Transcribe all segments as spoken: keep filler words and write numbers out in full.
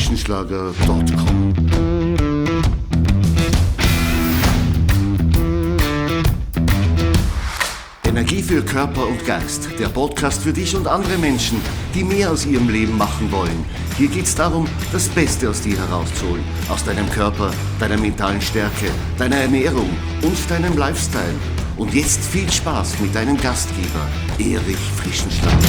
frischenschlager punkt com. Energie für Körper und Geist. Der Podcast für dich und andere Menschen, die mehr aus ihrem Leben machen wollen. Hier geht es darum, das Beste aus dir herauszuholen. Aus deinem Körper, deiner mentalen Stärke, deiner Ernährung und deinem Lifestyle. Und jetzt viel Spaß mit deinem Gastgeber, Erich Frischenschlager.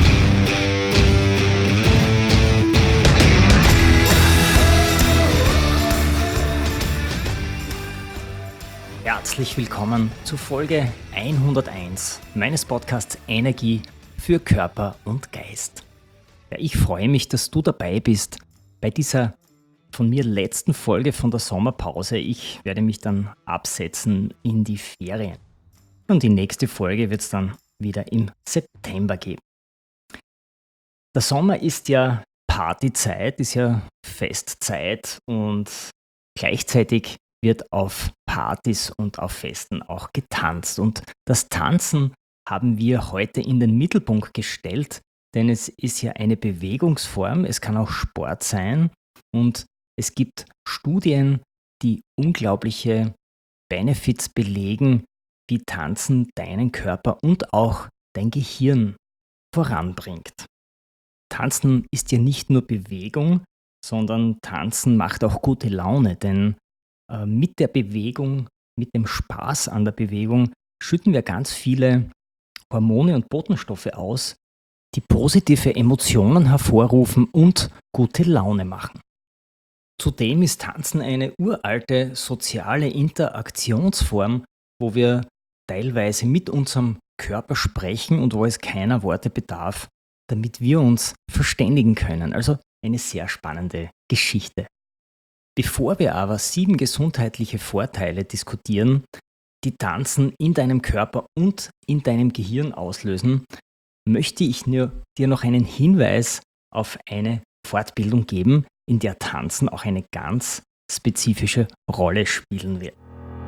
Herzlich willkommen zu Folge hunderteins meines Podcasts Energie für Körper und Geist. Ja, ich freue mich, dass du dabei bist bei dieser von mir letzten Folge von der Sommerpause. Ich werde mich dann absetzen in die Ferien. Und die nächste Folge wird es dann wieder im September geben. Der Sommer ist ja Partyzeit, ist ja Festzeit und gleichzeitig wird auf Partys und auf Festen auch getanzt. Und das Tanzen haben wir heute in den Mittelpunkt gestellt, denn es ist ja eine Bewegungsform, es kann auch Sport sein und es gibt Studien, die unglaubliche Benefits belegen, wie Tanzen deinen Körper und auch dein Gehirn voranbringt. Tanzen ist ja nicht nur Bewegung, sondern Tanzen macht auch gute Laune, denn äh, mit der Bewegung, mit dem Spaß an der Bewegung schütten wir ganz viele Hormone und Botenstoffe aus, die positive Emotionen hervorrufen und gute Laune machen. Zudem ist Tanzen eine uralte soziale Interaktionsform, wo wir teilweise mit unserem Körper sprechen und wo es keiner Worte bedarf, damit wir uns verständigen können. Also eine sehr spannende Geschichte. Bevor wir aber sieben gesundheitliche Vorteile diskutieren, die Tanzen in deinem Körper und in deinem Gehirn auslösen, möchte ich nur, dir noch einen Hinweis auf eine Fortbildung geben, in der Tanzen auch eine ganz spezifische Rolle spielen wird.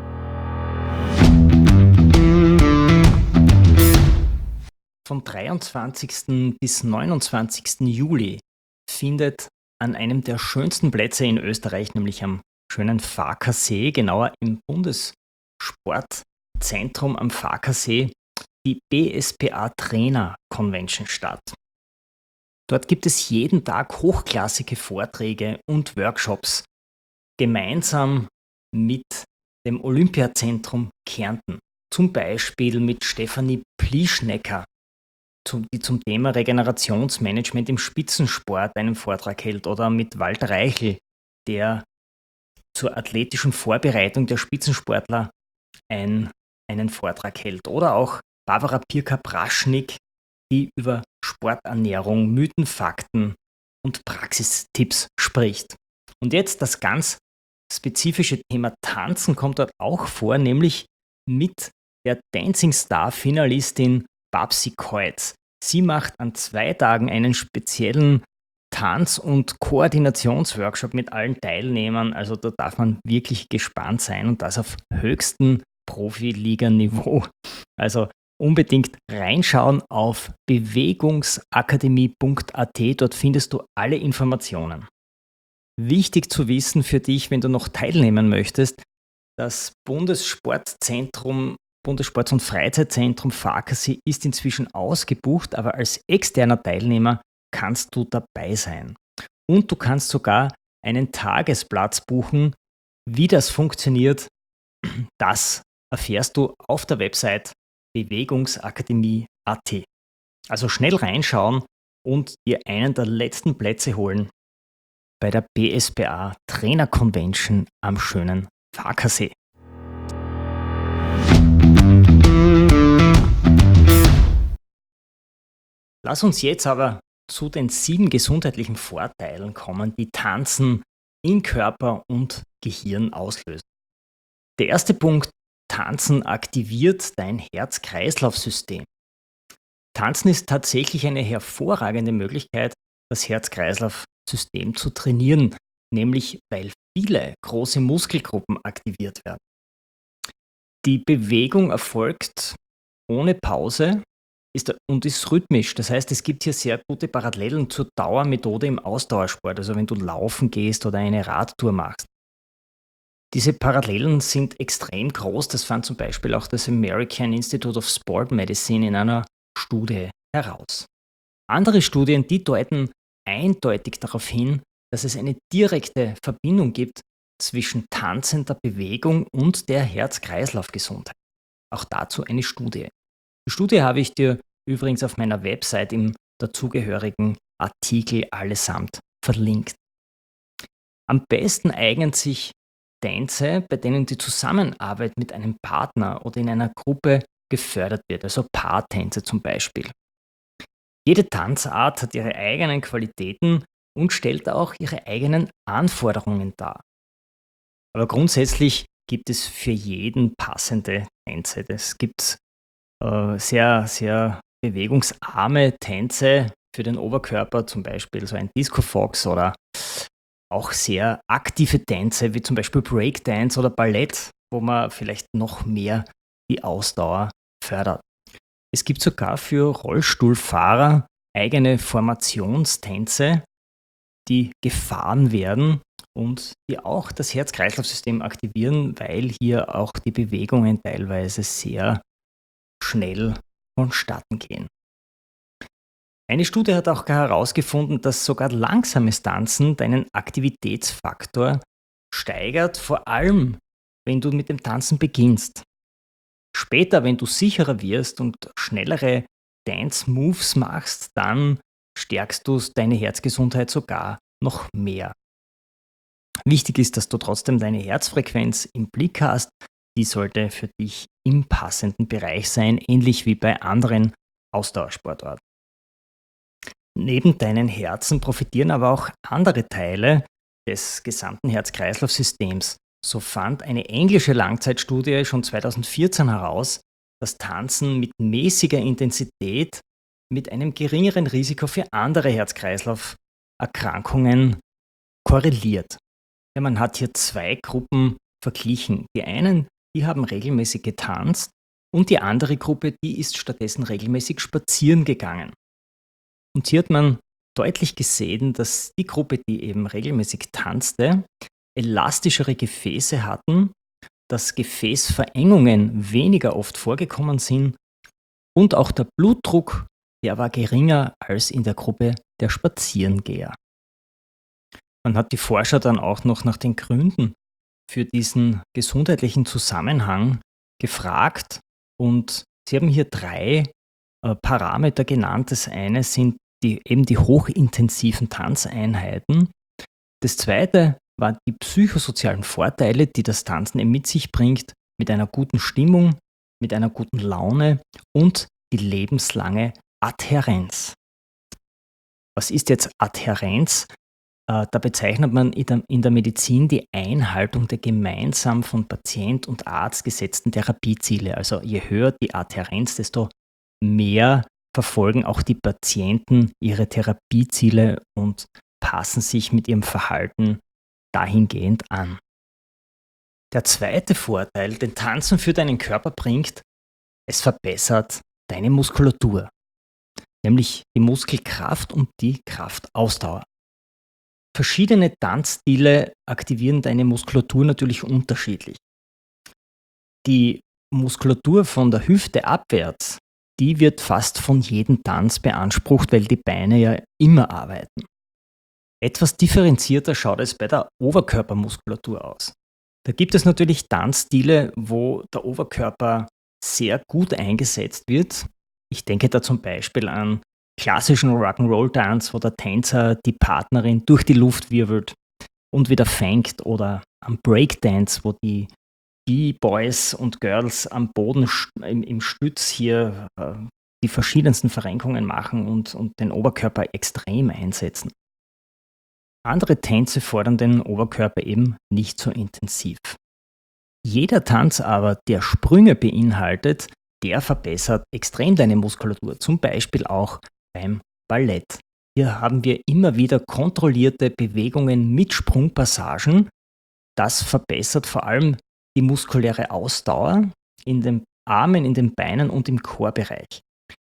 Vom dreiundzwanzigsten bis neunundzwanzigsten Juli findet an einem der schönsten Plätze in Österreich, nämlich am schönen Farkasee, genauer im Bundessportzentrum am Farkasee, die B S P A Trainer Convention statt. Dort gibt es jeden Tag hochklassige Vorträge und Workshops, gemeinsam mit dem Olympiazentrum Kärnten, zum Beispiel mit Stefanie Plischnecker, die zum Thema Regenerationsmanagement im Spitzensport einen Vortrag hält, oder mit Walter Reichel, der zur athletischen Vorbereitung der Spitzensportler ein, einen Vortrag hält, oder auch Barbara Pirka-Praschnik, die über Sporternährung, Mythen, Fakten und Praxistipps spricht. Und jetzt das ganz spezifische Thema Tanzen kommt dort auch vor, nämlich mit der Dancing Star-Finalistin Babsi Keutz. Sie macht an zwei Tagen einen speziellen Tanz- und Koordinationsworkshop mit allen Teilnehmern. Also da darf man wirklich gespannt sein und das auf höchstem Profiliga-Niveau. Also unbedingt reinschauen auf bewegungsakademie punkt a t. Dort findest du alle Informationen. Wichtig zu wissen für dich, wenn du noch teilnehmen möchtest, das Bundessportzentrum Bundessports- und Freizeitzentrum Farkasee ist inzwischen ausgebucht, aber als externer Teilnehmer kannst du dabei sein. Und du kannst sogar einen Tagesplatz buchen. Wie das funktioniert, das erfährst du auf der Website bewegungsakademie punkt a t. Also schnell reinschauen und dir einen der letzten Plätze holen bei der B S P A Trainer Convention am schönen Farkasee. Lass uns jetzt aber zu den sieben gesundheitlichen Vorteilen kommen, die Tanzen in Körper und Gehirn auslösen. Der erste Punkt: Tanzen aktiviert dein Herz-Kreislauf-System. Tanzen ist tatsächlich eine hervorragende Möglichkeit, das Herz-Kreislauf-System zu trainieren, nämlich weil viele große Muskelgruppen aktiviert werden. Die Bewegung erfolgt ohne Pause, ist, und ist rhythmisch. Das heißt, es gibt hier sehr gute Parallelen zur Dauermethode im Ausdauersport, also wenn du laufen gehst oder eine Radtour machst. Diese Parallelen sind extrem groß. Das fand zum Beispiel auch das American Institute of Sport Medicine in einer Studie heraus. Andere Studien, die deuten eindeutig darauf hin, dass es eine direkte Verbindung gibt zwischen tanzender Bewegung und der Herz-Kreislauf-Gesundheit. Auch dazu eine Studie. Die Studie habe ich dir übrigens auf meiner Website im dazugehörigen Artikel allesamt verlinkt. Am besten eignen sich Tänze, bei denen die Zusammenarbeit mit einem Partner oder in einer Gruppe gefördert wird, also Paartänze zum Beispiel. Jede Tanzart hat ihre eigenen Qualitäten und stellt auch ihre eigenen Anforderungen dar. Aber grundsätzlich gibt es für jeden passende Tänze. Es gibt äh, sehr, sehr bewegungsarme Tänze für den Oberkörper, zum Beispiel so ein Disco Fox oder auch sehr aktive Tänze wie zum Beispiel Breakdance oder Ballett, wo man vielleicht noch mehr die Ausdauer fördert. Es gibt sogar für Rollstuhlfahrer eigene Formationstänze, die gefahren werden und die auch das Herz-Kreislauf-System aktivieren, weil hier auch die Bewegungen teilweise sehr schnell vonstatten gehen. Eine Studie hat auch herausgefunden, dass sogar langsames Tanzen deinen Aktivitätsfaktor steigert, vor allem wenn du mit dem Tanzen beginnst. Später, wenn du sicherer wirst und schnellere Dance-Moves machst, dann stärkst du deine Herzgesundheit sogar noch mehr. Wichtig ist, dass du trotzdem deine Herzfrequenz im Blick hast. Die sollte für dich im passenden Bereich sein, ähnlich wie bei anderen Ausdauersportarten. Neben deinen Herzen profitieren aber auch andere Teile des gesamten Herz-Kreislauf-Systems. So fand eine englische Langzeitstudie schon zweitausendvierzehn heraus, dass Tanzen mit mäßiger Intensität mit einem geringeren Risiko für andere Herz-Kreislauf-Erkrankungen korreliert. Ja, man hat hier zwei Gruppen verglichen. Die einen, die haben regelmäßig getanzt und die andere Gruppe, die ist stattdessen regelmäßig spazieren gegangen. Und hier hat man deutlich gesehen, dass die Gruppe, die eben regelmäßig tanzte, elastischere Gefäße hatten, dass Gefäßverengungen weniger oft vorgekommen sind und auch der Blutdruck, der war geringer als in der Gruppe der Spazierengeher. Man hat die Forscher dann auch noch nach den Gründen für diesen gesundheitlichen Zusammenhang gefragt und sie haben hier drei äh, Parameter genannt. Das eine sind die, eben die hochintensiven Tanzeinheiten. Das zweite waren die psychosozialen Vorteile, die das Tanzen eben mit sich bringt, mit einer guten Stimmung, mit einer guten Laune und die lebenslange Adhärenz. Was ist jetzt Adhärenz? Äh, da bezeichnet man in der, in der Medizin die Einhaltung der gemeinsam von Patient und Arzt gesetzten Therapieziele. Also je höher die Adhärenz, desto mehr verfolgen auch die Patienten ihre Therapieziele und passen sich mit ihrem Verhalten dahingehend an. Der zweite Vorteil, den Tanzen für deinen Körper bringt, es verbessert deine Muskulatur, nämlich die Muskelkraft und die Kraftausdauer. Verschiedene Tanzstile aktivieren deine Muskulatur natürlich unterschiedlich. Die Muskulatur von der Hüfte abwärts, die wird fast von jedem Tanz beansprucht, weil die Beine ja immer arbeiten. Etwas differenzierter schaut es bei der Oberkörpermuskulatur aus. Da gibt es natürlich Tanzstile, wo der Oberkörper sehr gut eingesetzt wird. Ich denke da zum Beispiel an klassischen Rock'n'Roll-Tanz, wo der Tänzer die Partnerin durch die Luft wirbelt und wieder fängt, oder am Breakdance, wo die B-Boys und Girls am Boden im, im Stütz hier äh, die verschiedensten Verrenkungen machen und, und den Oberkörper extrem einsetzen. Andere Tänze fordern den Oberkörper eben nicht so intensiv. Jeder Tanz aber, der Sprünge beinhaltet, der verbessert extrem deine Muskulatur, zum Beispiel auch beim Ballett. Hier haben wir immer wieder kontrollierte Bewegungen mit Sprungpassagen. Das verbessert vor allem die muskuläre Ausdauer in den Armen, in den Beinen und im Chorbereich.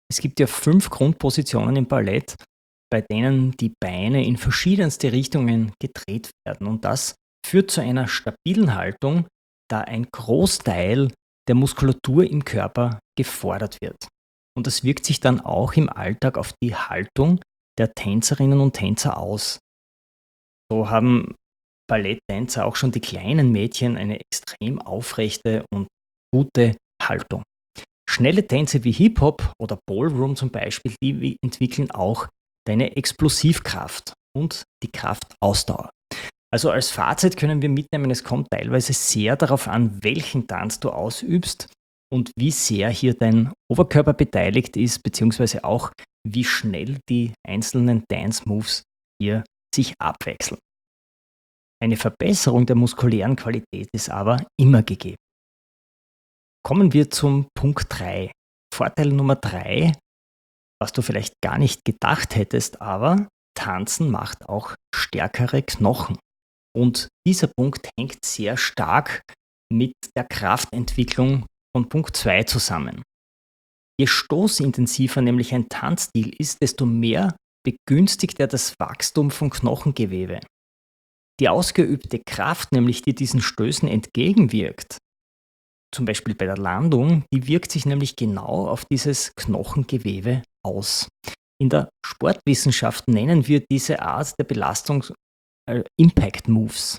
Es gibt ja fünf Grundpositionen im Ballett, bei denen die Beine in verschiedenste Richtungen gedreht werden. Und das führt zu einer stabilen Haltung, da ein Großteil der Muskulatur im Körper gefordert wird. Und das wirkt sich dann auch im Alltag auf die Haltung der Tänzerinnen und Tänzer aus. So haben Balletttänzer, auch schon die kleinen Mädchen, eine extrem aufrechte und gute Haltung. Schnelle Tänze wie Hip-Hop oder Ballroom zum Beispiel, die entwickeln auch deine Explosivkraft und die Kraftausdauer. Also als Fazit können wir mitnehmen, es kommt teilweise sehr darauf an, welchen Tanz du ausübst und wie sehr hier dein Oberkörper beteiligt ist, beziehungsweise auch wie schnell die einzelnen Dance-Moves hier sich abwechseln. Eine Verbesserung der muskulären Qualität ist aber immer gegeben. Kommen wir zum Punkt drei. Vorteil Nummer drei, was du vielleicht gar nicht gedacht hättest, aber Tanzen macht auch stärkere Knochen. Und dieser Punkt hängt sehr stark mit der Kraftentwicklung von Punkt zwei zusammen. Je stoßintensiver nämlich ein Tanzstil ist, desto mehr begünstigt er das Wachstum von Knochengewebe. Die ausgeübte Kraft, nämlich die diesen Stößen entgegenwirkt, zum Beispiel bei der Landung, die wirkt sich nämlich genau auf dieses Knochengewebe aus. In der Sportwissenschaft nennen wir diese Art der Belastung äh, Impact Moves.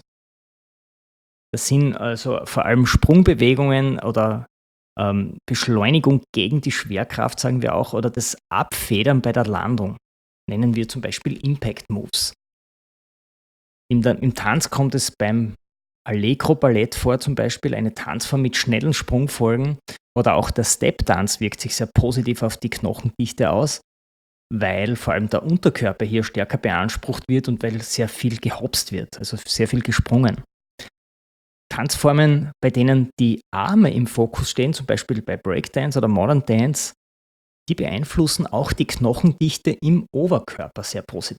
Das sind also vor allem Sprungbewegungen oder ähm, Beschleunigung gegen die Schwerkraft, sagen wir auch, oder das Abfedern bei der Landung, nennen wir zum Beispiel Impact Moves. In der, Im Tanz kommt es beim Allegro-Ballett vor, zum Beispiel eine Tanzform mit schnellen Sprungfolgen, oder auch der Step-Tanz wirkt sich sehr positiv auf die Knochendichte aus, weil vor allem der Unterkörper hier stärker beansprucht wird und weil sehr viel gehopst wird, also sehr viel gesprungen. Tanzformen, bei denen die Arme im Fokus stehen, zum Beispiel bei Breakdance oder Modern Dance, die beeinflussen auch die Knochendichte im Oberkörper sehr positiv.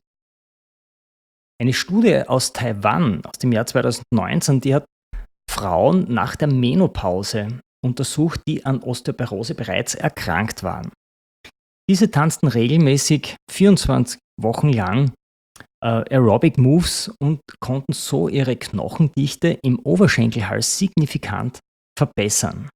Eine Studie aus Taiwan aus dem Jahr zweitausendneunzehn, die hat Frauen nach der Menopause untersucht, die an Osteoporose bereits erkrankt waren. Diese tanzten regelmäßig vierundzwanzig Wochen lang äh, Aerobic Moves und konnten so ihre Knochendichte im Oberschenkelhals signifikant verbessern.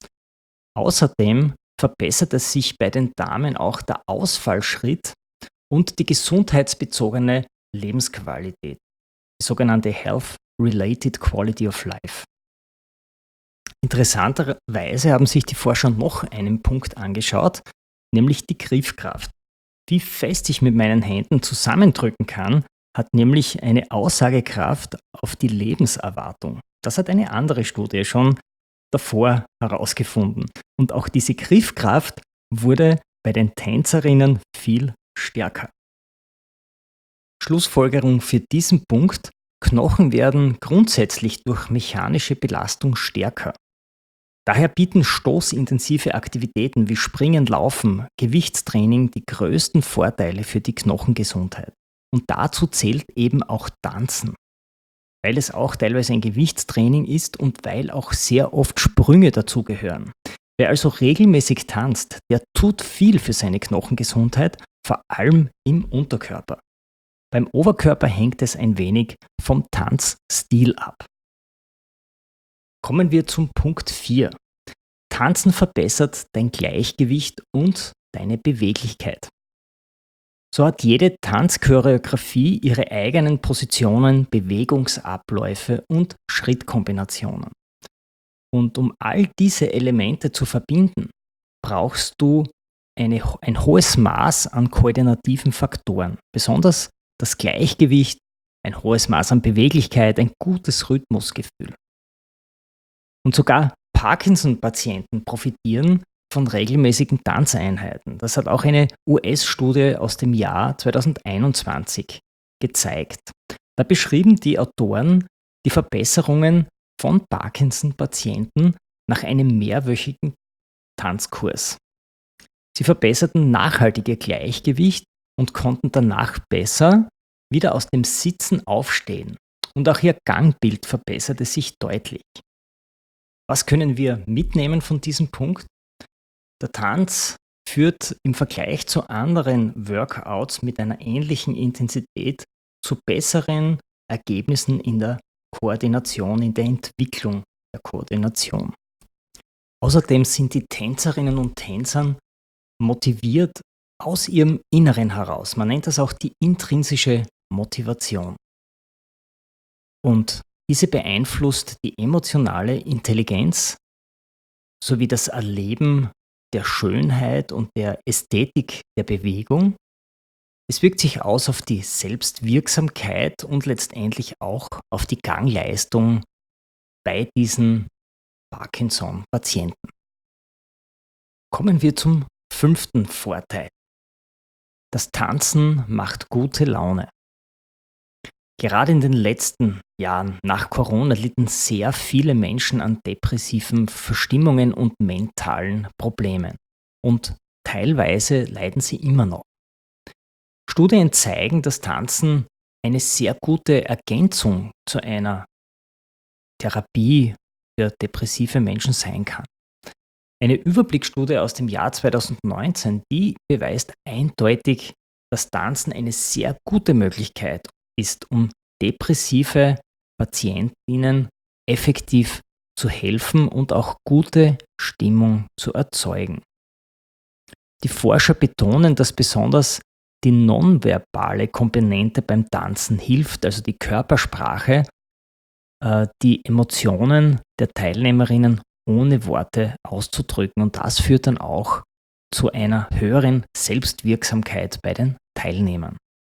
Außerdem verbesserte sich bei den Damen auch der Ausfallschritt und die gesundheitsbezogene Lebensqualität, die sogenannte Health-Related Quality of Life. Interessanterweise haben sich die Forscher noch einen Punkt angeschaut, nämlich die Griffkraft. Wie fest ich mit meinen Händen zusammendrücken kann, hat nämlich eine Aussagekraft auf die Lebenserwartung. Das hat eine andere Studie schon davor herausgefunden. Und auch diese Griffkraft wurde bei den Tänzerinnen viel stärker. Schlussfolgerung für diesen Punkt: Knochen werden grundsätzlich durch mechanische Belastung stärker. Daher bieten stoßintensive Aktivitäten wie Springen, Laufen, Gewichtstraining die größten Vorteile für die Knochengesundheit. Und dazu zählt eben auch Tanzen, weil es auch teilweise ein Gewichtstraining ist und weil auch sehr oft Sprünge dazugehören. Wer also regelmäßig tanzt, der tut viel für seine Knochengesundheit, vor allem im Unterkörper. Beim Oberkörper hängt es ein wenig vom Tanzstil ab. Kommen wir zum Punkt vier. Tanzen verbessert dein Gleichgewicht und deine Beweglichkeit. So hat jede Tanzchoreografie ihre eigenen Positionen, Bewegungsabläufe und Schrittkombinationen. Und um all diese Elemente zu verbinden, brauchst du eine, ein hohes Maß an koordinativen Faktoren, besonders das Gleichgewicht, ein hohes Maß an Beweglichkeit, ein gutes Rhythmusgefühl. Und sogar Parkinson-Patienten profitieren von regelmäßigen Tanzeinheiten. Das hat auch eine U S-Studie aus dem Jahr zweitausendeinundzwanzig gezeigt. Da beschrieben die Autoren die Verbesserungen von Parkinson-Patienten nach einem mehrwöchigen Tanzkurs. Sie verbesserten nachhaltig ihr Gleichgewicht und konnten danach besser wieder aus dem Sitzen aufstehen. Und auch ihr Gangbild verbesserte sich deutlich. Was können wir mitnehmen von diesem Punkt? Der Tanz führt im Vergleich zu anderen Workouts mit einer ähnlichen Intensität zu besseren Ergebnissen in der Koordination, in der Entwicklung der Koordination. Außerdem sind die Tänzerinnen und Tänzer motiviert aus ihrem Inneren heraus. Man nennt das auch die intrinsische Motivation. Und diese beeinflusst die emotionale Intelligenz sowie das Erleben der Schönheit und der Ästhetik der Bewegung. Es wirkt sich aus auf die Selbstwirksamkeit und letztendlich auch auf die Gangleistung bei diesen Parkinson-Patienten. Kommen wir zum fünften Vorteil. Das Tanzen macht gute Laune. Gerade in den letzten Jahren nach Corona litten sehr viele Menschen an depressiven Verstimmungen und mentalen Problemen. Und teilweise leiden sie immer noch. Studien zeigen, dass Tanzen eine sehr gute Ergänzung zu einer Therapie für depressive Menschen sein kann. Eine Überblicksstudie aus dem Jahr zweitausendneunzehn, die beweist eindeutig, dass Tanzen eine sehr gute Möglichkeit ist, um depressive Patientinnen effektiv zu helfen und auch gute Stimmung zu erzeugen. Die Forscher betonen, dass besonders die nonverbale Komponente beim Tanzen hilft, also die Körpersprache, äh, die Emotionen der Teilnehmerinnen ohne Worte auszudrücken. Und das führt dann auch zu einer höheren Selbstwirksamkeit bei den Teilnehmern.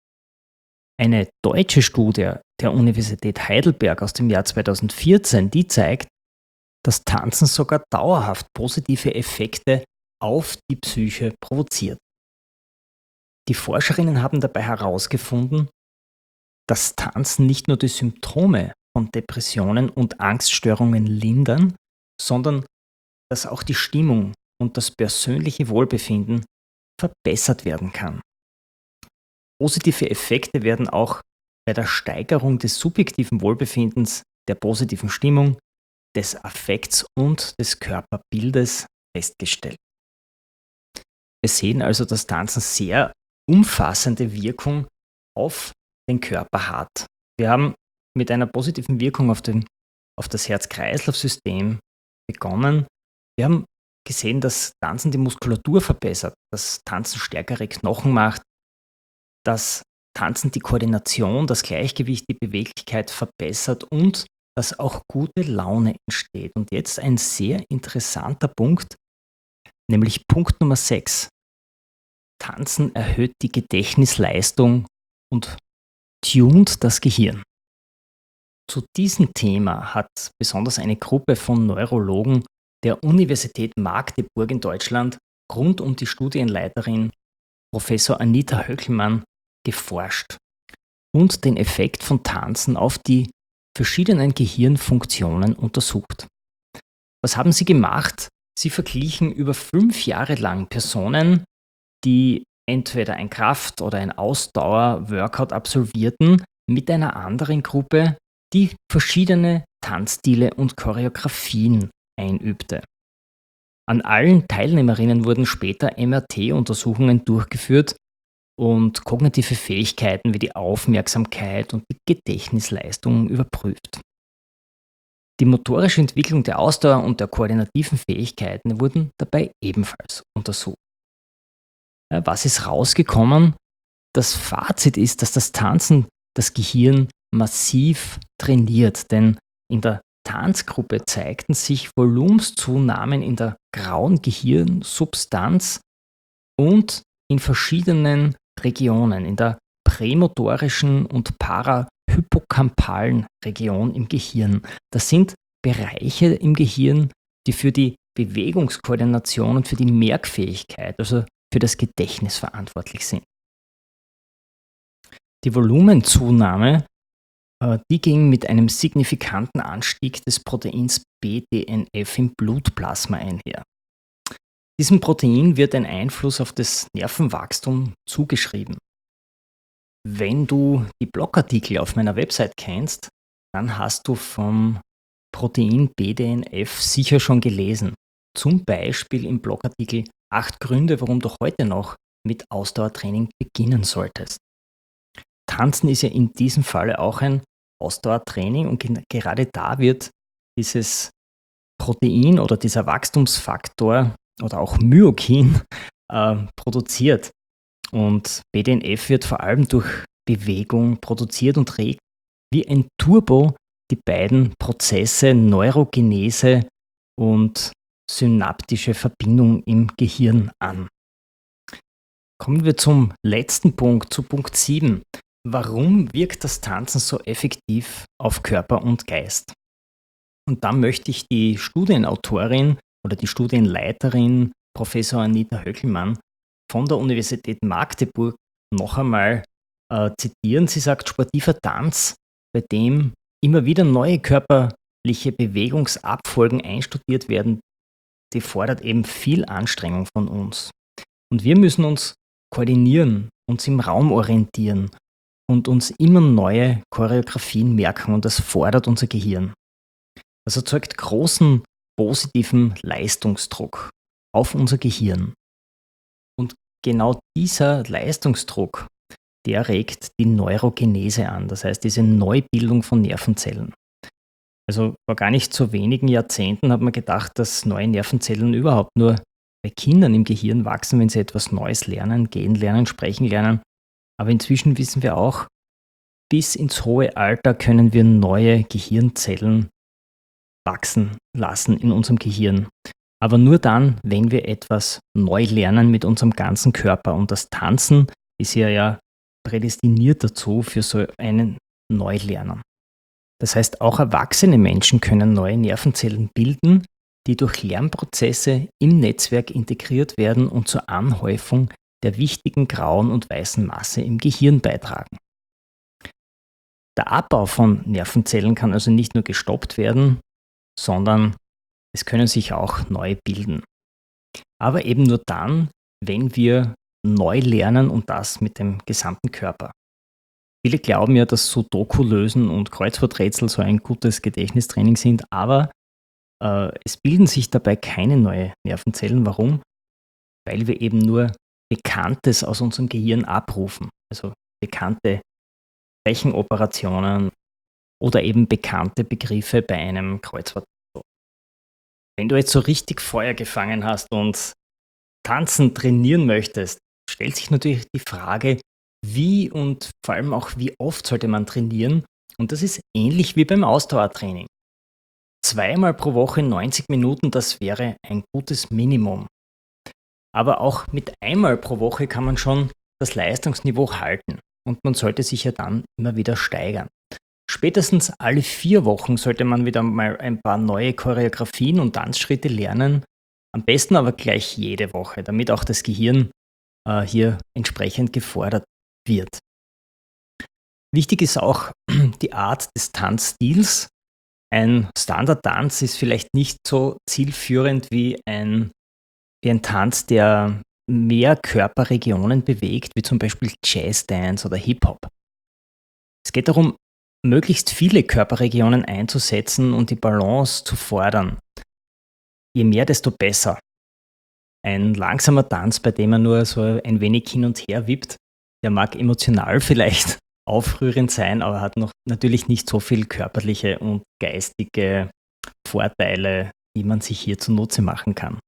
Eine deutsche Studie der Universität Heidelberg aus dem Jahr zweitausendvierzehn, die zeigt, dass Tanzen sogar dauerhaft positive Effekte auf die Psyche provoziert. Die Forscherinnen haben dabei herausgefunden, dass Tanzen nicht nur die Symptome von Depressionen und Angststörungen lindern, sondern dass auch die Stimmung und das persönliche Wohlbefinden verbessert werden kann. Positive Effekte werden auch bei der Steigerung des subjektiven Wohlbefindens, der positiven Stimmung, des Affekts und des Körperbildes festgestellt. Wir sehen also, dass Tanzen sehr umfassende Wirkung auf den Körper hat. Wir haben mit einer positiven Wirkung auf, den, auf das Herz-Kreislauf-System begonnen. Wir haben gesehen, dass Tanzen die Muskulatur verbessert, dass Tanzen stärkere Knochen macht, dass Tanzen die Koordination, das Gleichgewicht, die Beweglichkeit verbessert und dass auch gute Laune entsteht. Und jetzt ein sehr interessanter Punkt, nämlich Punkt Nummer sechs. Tanzen erhöht die Gedächtnisleistung und tunt das Gehirn. Zu diesem Thema hat besonders eine Gruppe von Neurologen der Universität Magdeburg in Deutschland rund um die Studienleiterin Professor Anita Höckelmann geforscht und den Effekt von Tanzen auf die verschiedenen Gehirnfunktionen untersucht. Was haben sie gemacht? Sie verglichen über fünf Jahre lang Personen, die entweder ein Kraft- oder ein Ausdauer-Workout absolvierten, mit einer anderen Gruppe, die verschiedene Tanzstile und Choreografien einübte. An allen Teilnehmerinnen wurden später M R T-Untersuchungen durchgeführt und kognitive Fähigkeiten wie die Aufmerksamkeit und die Gedächtnisleistung überprüft. Die motorische Entwicklung der Ausdauer und der koordinativen Fähigkeiten wurden dabei ebenfalls untersucht. Was ist rausgekommen? Das Fazit ist, dass das Tanzen das Gehirn massiv trainiert, denn in der Tanzgruppe zeigten sich Volumenszunahmen in der grauen Gehirnsubstanz und in verschiedenen Regionen, in der prämotorischen und parahypokampalen Region im Gehirn. Das sind Bereiche im Gehirn, die für die Bewegungskoordination und für die Merkfähigkeit, also für das Gedächtnis verantwortlich sind. Die Volumenzunahme, äh, die ging mit einem signifikanten Anstieg des Proteins B D N F im Blutplasma einher. Diesem Protein wird ein Einfluss auf das Nervenwachstum zugeschrieben. Wenn du die Blogartikel auf meiner Website kennst, dann hast du vom Protein B D N F sicher schon gelesen. Zum Beispiel im Blogartikel acht Gründe, warum du heute noch mit Ausdauertraining beginnen solltest. Tanzen ist ja in diesem Falle auch ein Ausdauertraining und gen- gerade da wird dieses Protein oder dieser Wachstumsfaktor oder auch Myokin äh, produziert. Und B D N F wird vor allem durch Bewegung produziert und regt wie ein Turbo die beiden Prozesse Neurogenese und synaptische Verbindung im Gehirn an. Kommen wir zum letzten Punkt, zu Punkt sieben. Warum wirkt das Tanzen so effektiv auf Körper und Geist? Und da möchte ich die Studienautorin oder die Studienleiterin Professor Anita Höckelmann von der Universität Magdeburg noch einmal äh, zitieren. Sie sagt, sportiver Tanz, bei dem immer wieder neue körperliche Bewegungsabfolgen einstudiert werden, die fordert eben viel Anstrengung von uns. Und wir müssen uns koordinieren, uns im Raum orientieren und uns immer neue Choreografien merken und das fordert unser Gehirn. Das erzeugt großen positiven Leistungsdruck auf unser Gehirn. Und genau dieser Leistungsdruck, der regt die Neurogenese an, das heißt diese Neubildung von Nervenzellen. Also vor gar nicht so wenigen Jahrzehnten hat man gedacht, dass neue Nervenzellen überhaupt nur bei Kindern im Gehirn wachsen, wenn sie etwas Neues lernen, gehen lernen, sprechen lernen. Aber inzwischen wissen wir auch, bis ins hohe Alter können wir neue Gehirnzellen wachsen lassen in unserem Gehirn. Aber nur dann, wenn wir etwas neu lernen mit unserem ganzen Körper. Und das Tanzen ist ja, ja prädestiniert dazu für so einen Neulernen. Das heißt, auch erwachsene Menschen können neue Nervenzellen bilden, die durch Lernprozesse im Netzwerk integriert werden und zur Anhäufung der wichtigen grauen und weißen Masse im Gehirn beitragen. Der Abbau von Nervenzellen kann also nicht nur gestoppt werden, sondern es können sich auch neu bilden. Aber eben nur dann, wenn wir neu lernen und das mit dem gesamten Körper. Viele glauben ja, dass Sudoku lösen und Kreuzworträtsel so ein gutes Gedächtnistraining sind, aber äh, es bilden sich dabei keine neuen Nervenzellen. Warum? Weil wir eben nur Bekanntes aus unserem Gehirn abrufen, also bekannte Rechenoperationen oder eben bekannte Begriffe bei einem Kreuzworträtsel. Wenn du jetzt so richtig Feuer gefangen hast und tanzen trainieren möchtest, stellt sich natürlich die Frage, wie und vor allem auch wie oft sollte man trainieren? Und das ist ähnlich wie beim Ausdauertraining. Zweimal pro Woche neunzig Minuten, das wäre ein gutes Minimum. Aber auch mit einmal pro Woche kann man schon das Leistungsniveau halten und man sollte sich ja dann immer wieder steigern. Spätestens alle vier Wochen sollte man wieder mal ein paar neue Choreografien und Tanzschritte lernen. Am besten aber gleich jede Woche, damit auch das Gehirn äh, hier entsprechend gefordert wird. Wichtig ist auch die Art des Tanzstils. Ein Standardtanz ist vielleicht nicht so zielführend wie ein, wie ein Tanz, der mehr Körperregionen bewegt, wie zum Beispiel Jazzdance oder Hip-Hop. Es geht darum, möglichst viele Körperregionen einzusetzen und die Balance zu fordern. Je mehr, desto besser. Ein langsamer Tanz, bei dem man nur so ein wenig hin und her wippt, der mag emotional vielleicht aufrührend sein, aber hat noch natürlich nicht so viel körperliche und geistige Vorteile, die man sich hier zunutze machen kann.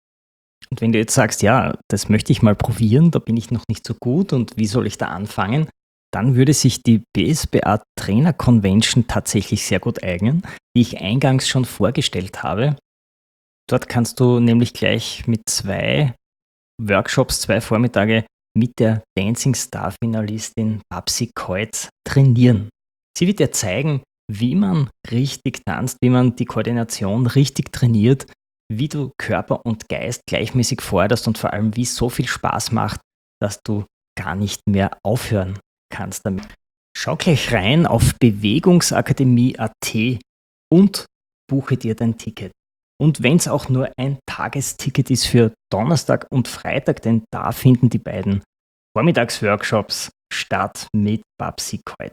Und wenn du jetzt sagst, ja, das möchte ich mal probieren, da bin ich noch nicht so gut und wie soll ich da anfangen, dann würde sich die B S B A Trainer Convention tatsächlich sehr gut eignen, die ich eingangs schon vorgestellt habe. Dort kannst du nämlich gleich mit zwei Workshops, zwei Vormittage mit der Dancing Star Finalistin Babsi Keutz trainieren. Sie wird dir zeigen, wie man richtig tanzt, wie man die Koordination richtig trainiert, wie du Körper und Geist gleichmäßig forderst und vor allem, wie es so viel Spaß macht, dass du gar nicht mehr aufhören kannst damit. Schau gleich rein auf bewegungsakademie punkt a t und buche dir dein Ticket. Und wenn es auch nur ein Tagesticket ist für Donnerstag und Freitag, denn da finden die beiden Vormittagsworkshops statt mit Babsi Keutz.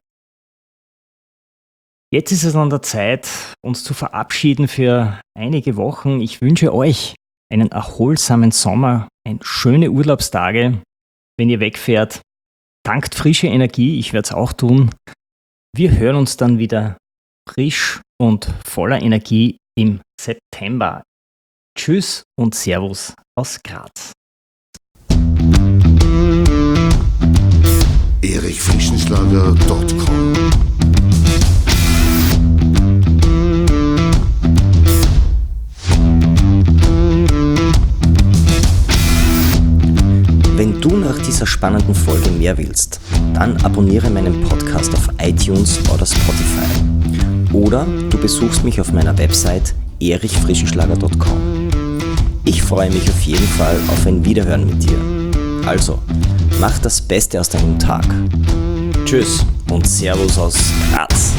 Jetzt ist es an der Zeit, uns zu verabschieden für einige Wochen. Ich wünsche euch einen erholsamen Sommer, ein schöne Urlaubstage, wenn ihr wegfährt. Tankt frische Energie, ich werde es auch tun. Wir hören uns dann wieder frisch und voller Energie im September. Tschüss und Servus aus Graz. erich frischenschlager punkt com Wenn du nach dieser spannenden Folge mehr willst, dann abonniere meinen Podcast auf iTunes oder Spotify. Oder du besuchst mich auf meiner Website erich frischenschlager punkt com. Ich freue mich auf jeden Fall auf ein Wiederhören mit dir. Also, mach das Beste aus deinem Tag. Tschüss und Servus aus Graz.